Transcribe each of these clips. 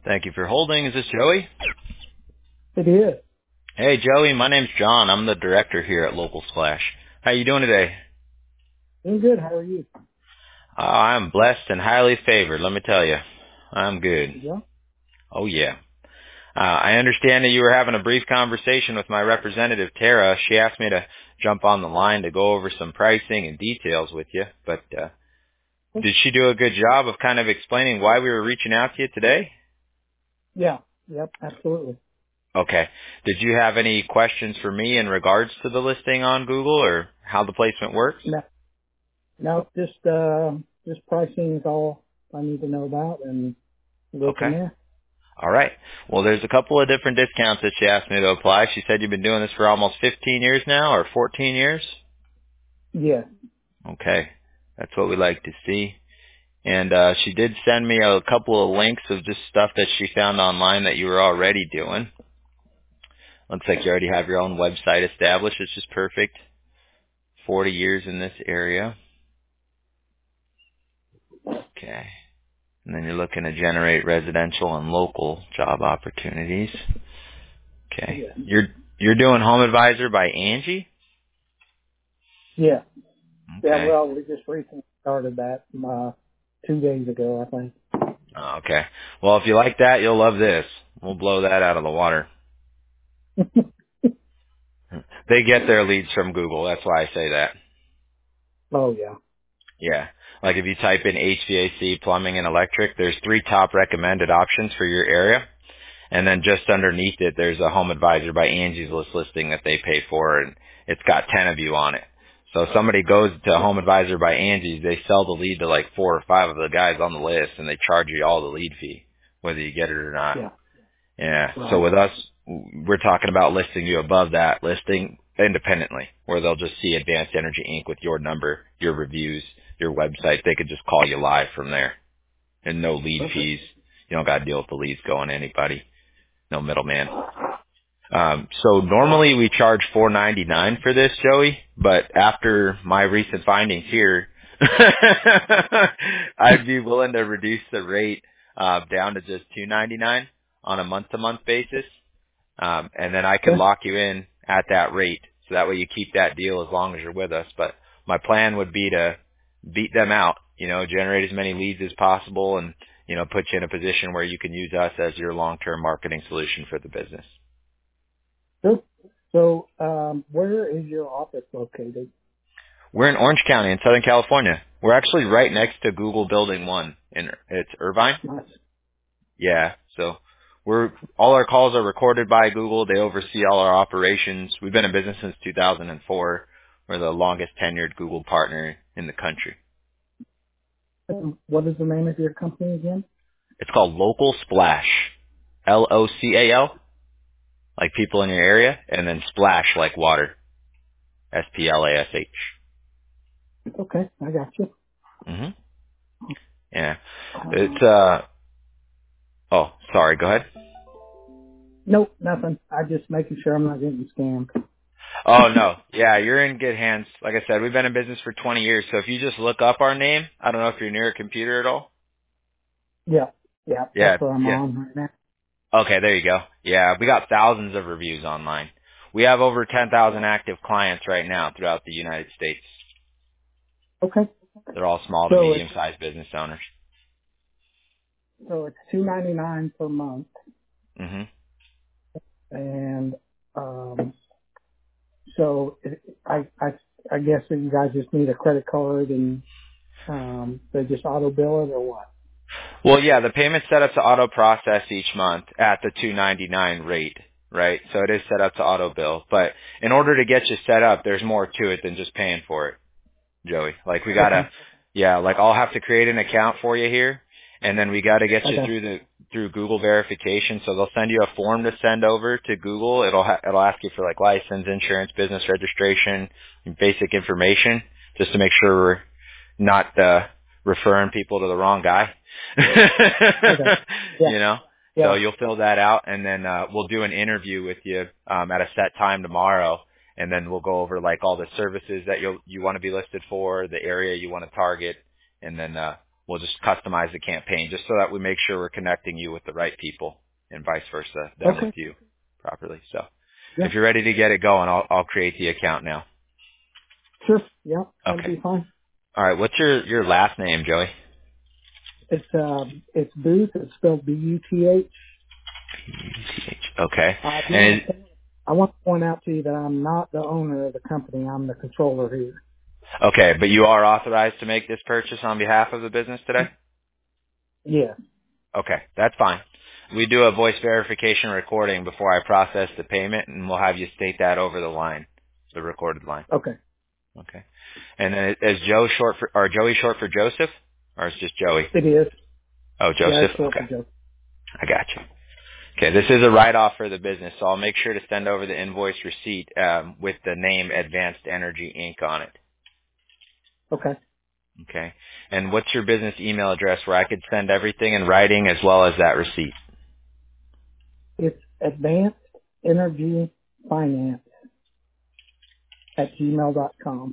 Thank you for holding. Is this Joey? It is. Hey, Joey. My name's John. I'm the director here at Local Splash. How you doing today? Doing good. How are you? I'm blessed and highly favored, let me tell you. I'm good. Yeah. Oh, yeah. I understand that you were having a brief conversation with my representative, Tara. She asked me to jump on the line to go over some pricing and details with you, but did she do a good job of kind of explaining why we were reaching out to you today? Yeah. Yep. Absolutely. Okay. Did you have any questions for me in regards to the listing on Google or how the placement works? No, no, just pricing is all I need to know about, and go from Okay. there. All right. Well, there's a couple of different discounts that she asked me to apply. She said you've been doing this for almost 15 years now or 14 years? Yeah. Okay. That's what we like to see. And she did send me a couple of links of just stuff that she found online that you were already doing. Looks like you already have your own website established, which is perfect. 40 years in this area. Okay. And then you're looking to generate residential and local job opportunities. Okay. Yeah. You're doing Home Advisor by Angie? Yeah. Yeah. Okay. Well, we just recently started that 2 days ago, I think. Oh, okay. Well, if you like that, you'll love this. We'll blow that out of the water. They get their leads from Google. That's why I say that. Oh yeah. Yeah. Like if you type in HVAC, plumbing, and electric, there's 3 top recommended options for your area. And then just underneath it, there's a Home Advisor by Angie's List listing that they pay for, and it's got 10 of you on it. So if somebody goes to Yeah. Home Advisor by Angie's, they sell the lead to like 4 or 5 of the guys on the list, and they charge you all the lead fee, whether you get it or not. Yeah. Yeah. So Right. with us, we're talking about listing you above that listing independently, where they'll just see Advanced Energy Inc. with your number, your reviews, your website. They could just call you live from there, and no lead Perfect. fees. You don't got to deal with the leads going to anybody. No middleman. So normally we charge $4.99 for this, Joey, but after my recent findings here, I'd be willing to reduce the rate down to just $2.99 on a month-to-month basis, and then I can Okay. lock you in at that rate, so that way you keep that deal as long as you're with us. But my plan would be to beat them out, generate as many leads as possible, and put you in a position where you can use us as your long-term marketing solution for the business. Sure. So, where is your office located? We're in Orange County in Southern California. We're actually right next to Google Building 1 it's Irvine. Nice. Yeah. So all our calls are recorded by Google. They oversee all our operations. We've been in business since 2004. We're the longest tenured Google partner in the country. What is the name of your company again? It's called Local Splash. LOCAL, like people in your area, and then splash like water. SPLASH. Okay, I got you. Mhm. Yeah. Um, It's oh, sorry, go ahead. nope, nothing. I just making sure I'm not getting scammed. Oh no. Yeah, you're in good hands. Like I said, we've been in business for 20 years. So if you just look up our name, I don't know if you're near a computer at all. Yeah, yeah, that's Yeah, what I'm yeah. on right now. Okay, there you go. Yeah, we got thousands of reviews online. We have over 10,000 active clients right now throughout the United States. Okay, They're all small to so it's medium-sized business owners. $2.99 per month, hmm and so I guess that you guys just need a credit card and they just auto bill it or what? Well, yeah, the payment's set up to auto process each month at the $2.99 rate, right? So it is set up to auto bill. But in order to get you set up, there's more to it than just paying for it. Joey. Like we Okay, gotta, yeah, like I'll have to create an account for you here, and then we gotta get you okay, through Google verification. So they'll send you a form to send over to Google. It'll ask you for like license, insurance, business registration, and basic information, just to make sure we're not referring people to the wrong guy. okay, yeah, you know. So yeah, you'll fill that out, and then we'll do an interview with you at a set time tomorrow, and then we'll go over like all the services that you want to be listed for, the area you want to target, and then we'll just customize the campaign just so that we make sure we're connecting you with the right people and vice versa, them with you properly. So if you're ready to get it going, I'll create the account now. Sure. Yeah, that'll be fine. All right. What's your last name, Joey? It's Booth. It's spelled B-U-T-H. Okay. I want to point out to you that I'm not the owner of the company. I'm the controller here. Okay, but you are authorized to make this purchase on behalf of the business today? Yes. Okay, that's fine. We do a voice verification recording before I process the payment, and we'll have you state that over the line, the recorded line. Okay. Okay. And then is Joey short for Joseph, or is just Joey? It is. Oh, Joseph? Yeah, it's short for Joseph. I got you. Okay, this is a write-off for the business, so I'll make sure to send over the invoice receipt with the name Advanced Energy Inc. on it. Okay. Okay. And what's your business email address where I could send everything in writing as well as that receipt? It's advancedenergyfinance@gmail.com.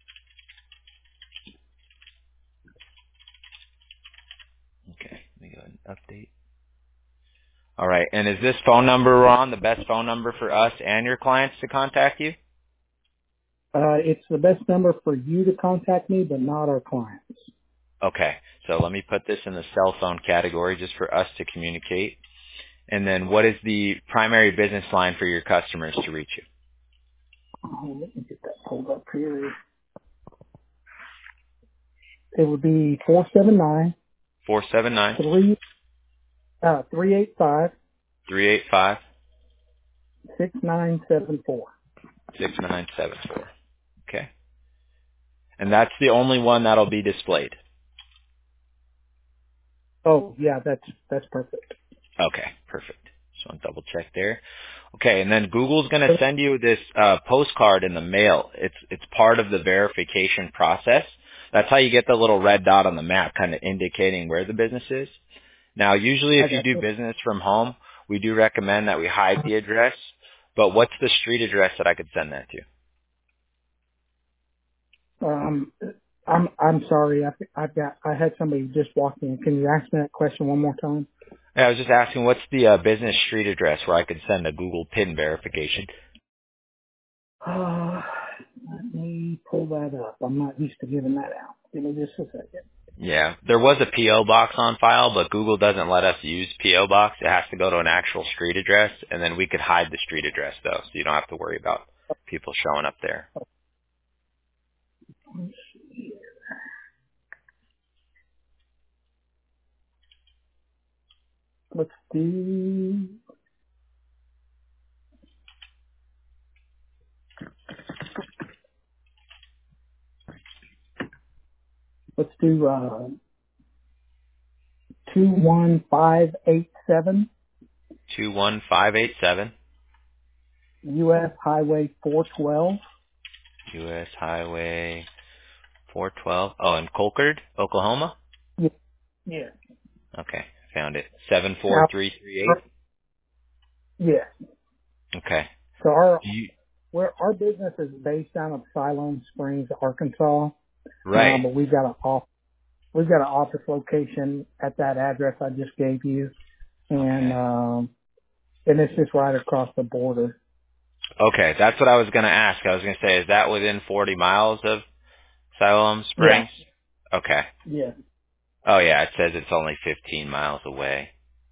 Okay, let me go ahead and update. All right, and is this phone number we're on the best phone number for us and your clients to contact you? It's the best number for you to contact me, but not our clients. Okay, so let me put this in the cell phone category just for us to communicate. And then what is the primary business line for your customers to reach you? Oh, let me get that pulled up here. It would be 479 479 385 385 6974. 6974. Okay. And that's the only one that'll be displayed. Oh, yeah, that's perfect. Okay, perfect. Just want to double check there. Okay, and then Google's going to send you this postcard in the mail. It's part of the verification process. That's how you get the little red dot on the map kind of indicating where the business is. Now, usually if you do business from home, we do recommend that we hide the address. But what's the street address that I could send that to? I'm sorry. I had somebody just walk in. Can you ask me that question one more time? Yeah, I was just asking, what's the business street address where I could send a Google PIN verification? Let me pull that up. I'm not used to giving that out. Give me just a second. Yeah, there was a P.O. box on file, but Google doesn't let us use P.O. box. It has to go to an actual street address, and then we could hide the street address, though, so you don't have to worry about people showing up there. Let's do 21587 21587 U.S. Highway 412. U.S. Highway 412. Oh, in Colcord, Oklahoma? Yeah. Okay, found it. 74338? Yes. Okay. So our business is based out of Siloam Springs, Arkansas. Right. But we've got an office location at that address I just gave you, and it's just right across the border. Okay, that's what I was going to ask. I was going to say, is that within 40 miles of Siloam Springs? Yeah. Okay. Yeah. Oh, yeah, it says it's only 15 miles away.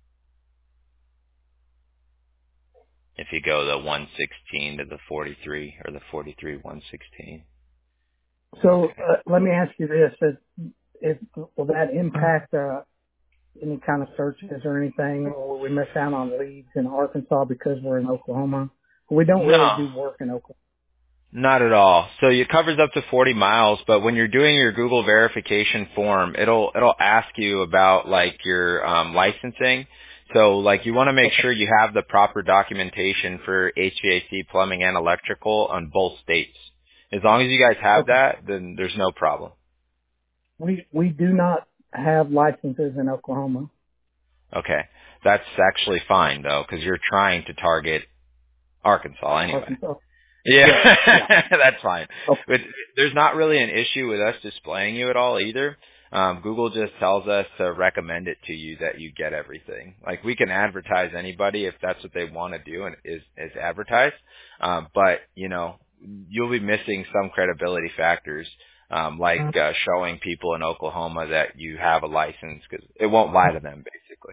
If you go the 116 to the 43, or the 43 116. So let me ask you this: will that impact any kind of searches or anything, or will we miss out on leads in Arkansas because we're in Oklahoma? We don't really do work in Oklahoma. Not at all. So it covers up to 40 miles, but when you're doing your Google verification form, it'll ask you about like your licensing. So like you want to make sure you have the proper documentation for HVAC, plumbing, and electrical on both states. As long as you guys have that, then there's no problem. We do not have licenses in Oklahoma. Okay. That's actually fine though, because you're trying to target Arkansas anyway. Arkansas. Yeah. That's fine. Oh. But there's not really an issue with us displaying you at all either. Google just tells us to recommend it to you that you get everything. Like we can advertise anybody if that's what they want to do and is advertise. But you'll be missing some credibility factors, like showing people in Oklahoma that you have a license because it won't lie to them basically.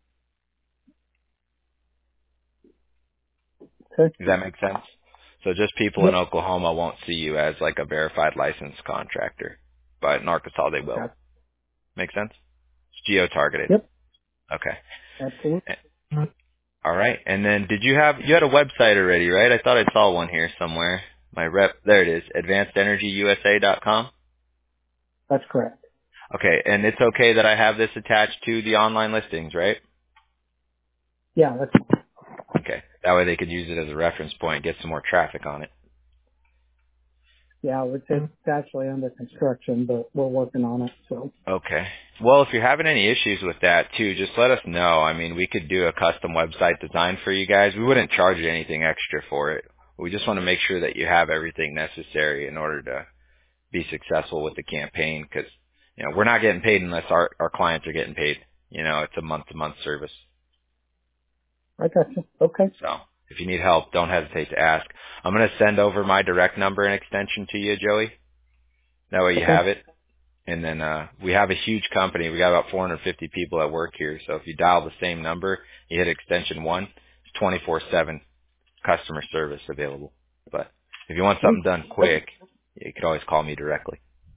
Okay. Does that make sense? So just people in Oklahoma won't see you as like a verified licensed contractor, but in Arkansas they will. Got it. Make sense? It's geo-targeted. Yep. Okay. Absolutely. All right. And then you had a website already, right? I thought I saw one here somewhere. There it is, advancedenergyusa.com. That's correct. Okay. And it's okay that I have this attached to the online listings, right? Yeah, that's Okay. That way they could use it as a reference point, get some more traffic on it. yeah, it's actually under construction, but we're working on it. So Okay. Well, if you're having any issues with that too, just let us know. I mean, we could do a custom website design for you guys. We wouldn't charge you anything extra for it. We just want to make sure that you have everything necessary in order to be successful with the campaign because, we're not getting paid unless our clients are getting paid. It's a month-to-month service. I got you. Okay. So if you need help, don't hesitate to ask. I'm going to send over my direct number and extension to you, Joey. That way you have it. And then we have a huge company. We got about 450 people that work here. So if you dial the same number, you hit extension 1, it's 24/7 customer service available. But if you want something done quick, you could always call me directly.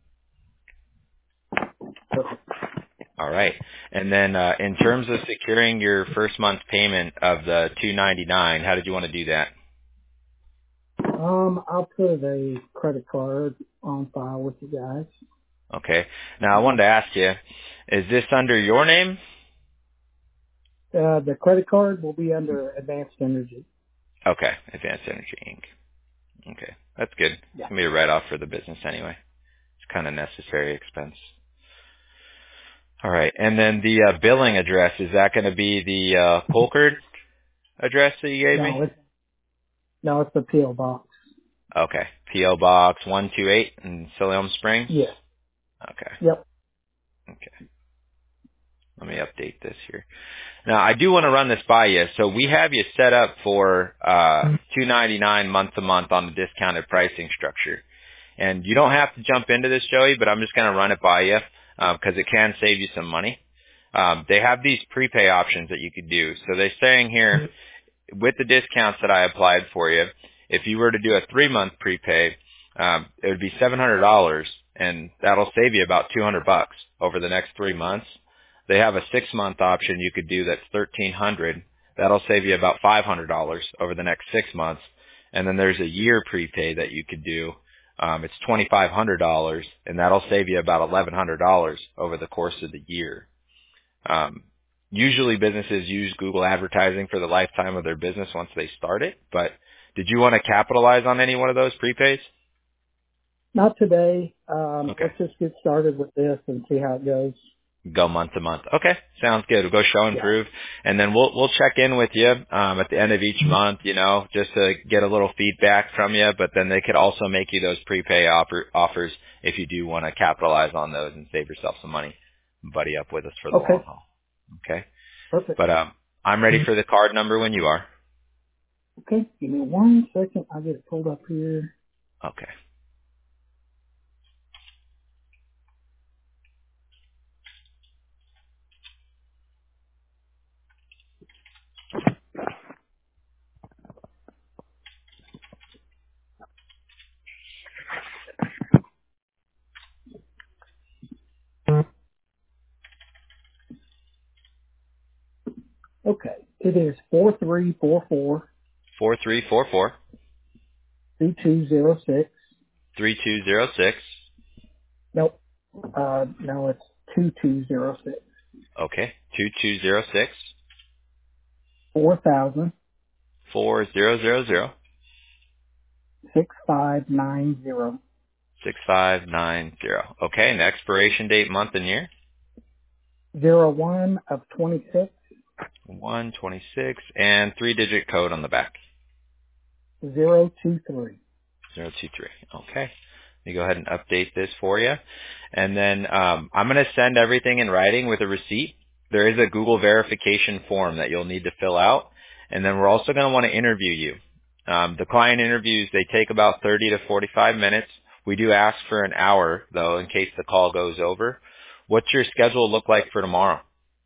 All right. And then in terms of securing your first month's payment of the $299, how did you want to do that? I'll put a credit card on file with you guys. Okay. Now I wanted to ask you, is this under your name? The credit card will be under Advanced Energy. Okay. Advanced Energy Inc. Okay. That's good. It's going to be a write-off for the business anyway. It's kind of necessary expense. All right. And then the billing address, is that going to be the Colcord address that you gave me? No, it's the P.O. Box. Okay. P.O. Box 128 in Siloam Springs? Yes. Okay. Yep. Okay. Let me update this here. Now, I do want to run this by you. So we have you set up for $299 month to month on the discounted pricing structure. And you don't have to jump into this, Joey, but I'm just going to run it by you because it can save you some money. They have these prepay options that you could do. So they're saying here, with the discounts that I applied for you, if you were to do a 3-month prepay, it would be $700, and that'll save you about $200 over the next 3 months. They have a 6-month option you could do that's $1,300. That'll save you about $500 over the next 6 months. And then there's a year prepay that you could do. It's $2,500, and that'll save you about $1,100 over the course of the year. Usually businesses use Google advertising for the lifetime of their business once they start it, but did you want to capitalize on any one of those prepays? Not today. Okay. Let's just get started with this and see how it goes. Go month to month. Okay, sounds good. We'll go show and prove, and then we'll check in with you at the end of each month, just to get a little feedback from you. But then they could also make you those prepay offers if you do want to capitalize on those and save yourself some money. Buddy up with us for the long haul. Okay. Perfect. But I'm ready for the card number when you are. Okay. Give me 1 second. I'll get it pulled up here. Okay. Okay. It is 4344 4344 2206. 3206. Nope. No, it's 2206. Okay. 2206 4000 4000 6590. 6590. Okay. And the expiration date, month, and year? 01 of 26. 126 and 3-digit code on the back. 023. 023. Okay. Let me go ahead and update this for you. And then I'm going to send everything in writing with a receipt. There is a Google verification form that you'll need to fill out. And then we're also going to want to interview you. The client interviews, they take about 30 to 45 minutes. We do ask for an hour, though, in case the call goes over. What's your schedule look like for tomorrow?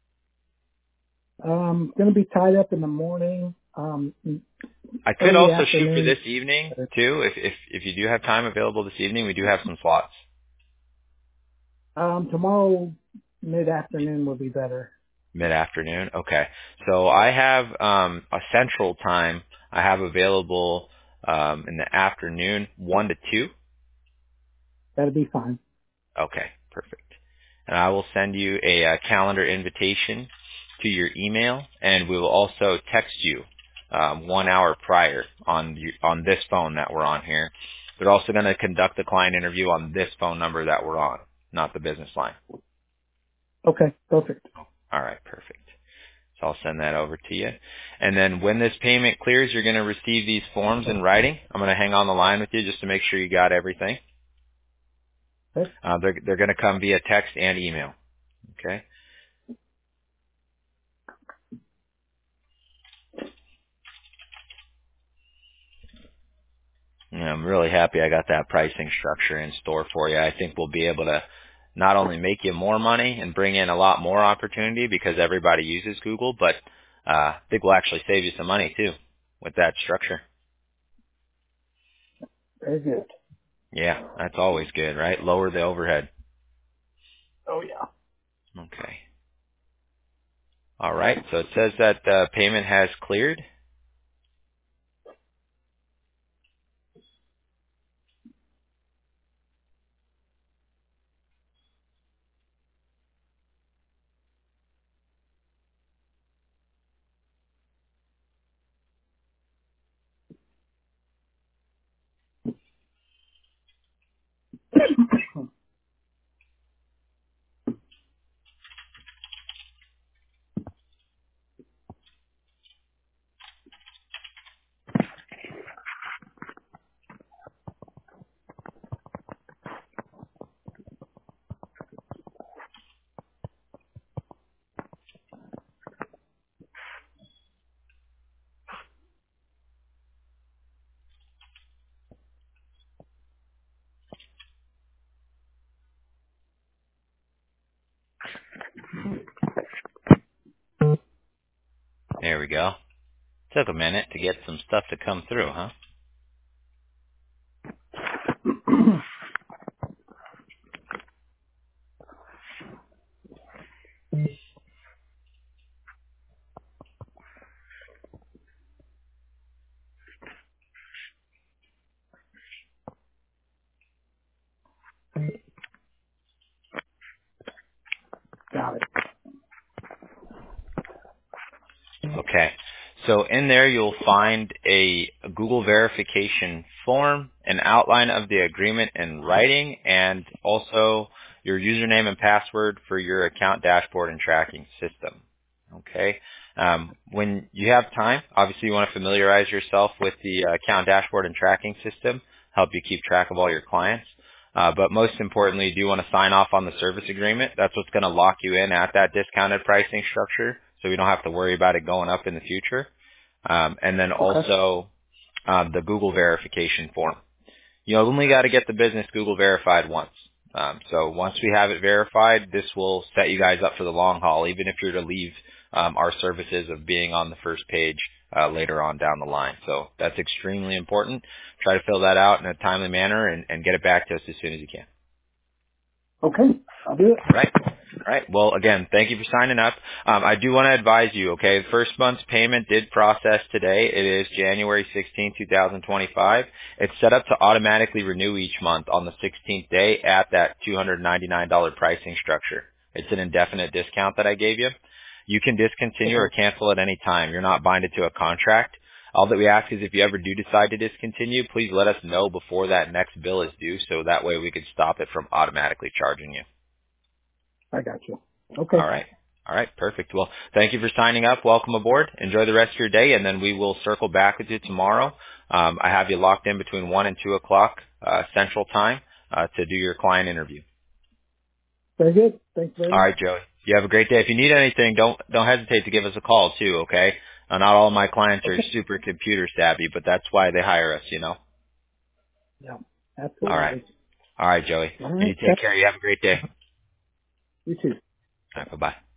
Going to be tied up in the morning. I could also shoot for this evening, too. If you do have time available this evening, we do have some slots. Tomorrow, mid-afternoon will be better. Mid-afternoon? Okay. So I have a central time I have available in the afternoon, 1 to 2. That'll be fine. Okay, perfect. And I will send you a calendar invitation to your email, and we will also text you 1 hour prior on this phone that we're on here. They're also going to conduct the client interview on this phone number that we're on, not the business line. Okay, perfect. All right, perfect. So I'll send that over to you. And then when this payment clears, you're going to receive these forms in writing. I'm going to hang on the line with you just to make sure you got everything. Okay. They're going to come via text and email. Okay. And I'm really happy I got that pricing structure in store for you. I think we'll be able to not only make you more money and bring in a lot more opportunity because everybody uses Google, but I think we'll actually save you some money too with that structure. Very good. Yeah, that's always good, right? Lower the overhead. Oh, yeah. Okay. All right. So it says that the payment has cleared. There we go. Took a minute to get some stuff to come through, huh? Got it. Okay. So in there you'll find a Google verification form, an outline of the agreement in writing, and also your username and password for your account dashboard and tracking system. Okay. When you have time, obviously you want to familiarize yourself with the account dashboard and tracking system, help you keep track of all your clients. But most importantly, you do want to sign off on the service agreement. That's what's going to lock you in at that discounted pricing structure, so we don't have to worry about it going up in the future. And then also the Google verification form. You only got to get the business Google verified once. So once we have it verified, this will set you guys up for the long haul, even if you're to leave our services of being on the first page later on down the line. So that's extremely important. Try to fill that out in a timely manner and get it back to us as soon as you can. Okay, I'll do it. All right. All right. Well, again, thank you for signing up. I do want to advise you, okay, the first month's payment did process today. It is January 16, 2025. It's set up to automatically renew each month on the 16th day at that $299 pricing structure. It's an indefinite discount that I gave you. You can discontinue or cancel at any time. You're not binded to a contract. All that we ask is if you ever do decide to discontinue, please let us know before that next bill is due so that way we can stop it from automatically charging you. I got you. Okay. All right. All right. Perfect. Well, thank you for signing up. Welcome aboard. Enjoy the rest of your day, and then we will circle back with you tomorrow. I have you locked in between 1 and 2 o'clock Central Time. to do your client interview. Very good. Thanks very All much. right, Joey. You have a great day. If you need anything, don't hesitate to give us a call too. Okay. Not all of my clients are super computer savvy, but that's why they hire us. You know. Yeah, All right. absolutely. All right, Joey. All You right. take care. You have a great day. You too. All right. Bye bye.